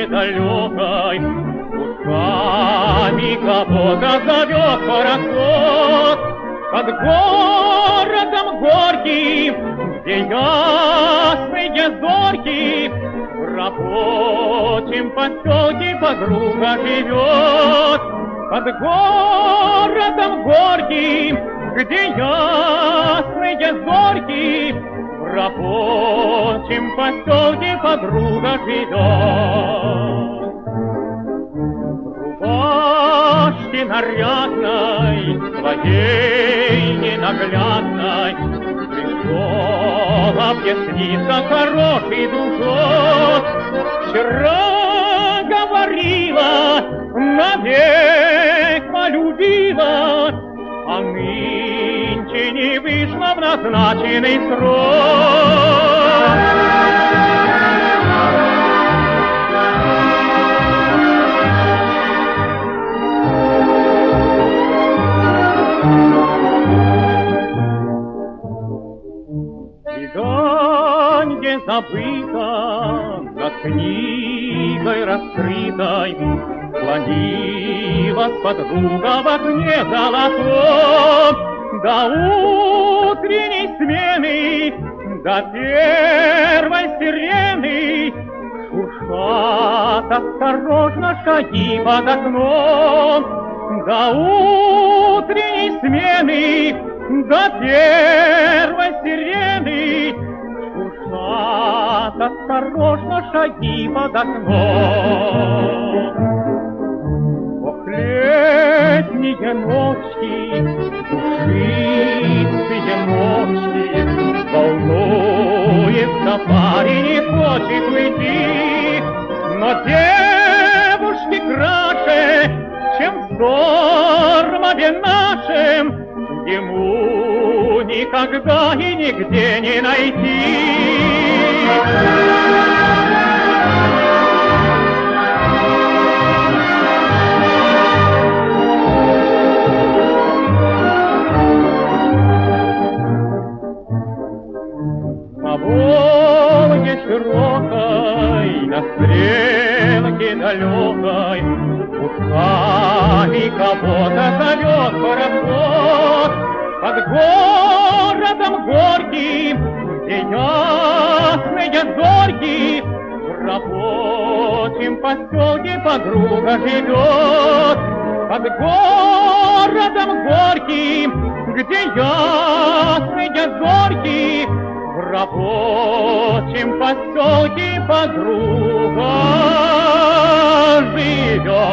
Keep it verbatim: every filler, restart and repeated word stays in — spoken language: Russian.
далекой, пусками кого-то зовет пароход. Под городом горьким, где ясные зорьки, в рабочем поселке подруга живет. Под городом горьким, где ясные зорьки, в рабочем поселке подруга живет. В рубашке нарядной, своей ненаглядной, пришел объясниться хороший дружок. Вчера говорила, навек полюбила, а нынче не вышла в назначенный срок. Свиданье забыто, над книгой раскрытой, склонилась подруга в окне золотом. До утренней смены, до первой сирены шуршат осторожно шаги под окном. До утренней смены, до первой сирены шуршат осторожно шаги под окном. Ох, летние ночи, душистые ночи, волнуется парень и хочет уйти, но девушки краше, чем в штормове нашем, ему никогда и нигде не найти. По Волге широкой, на стрелке далекой, пусками кого-то зовет пароход. Под городом горьким, где ясные зорьки, в рабочем поселке подруга живет. Под городом горьким, где ясные зорьки, в рабочем поселке подруга живет.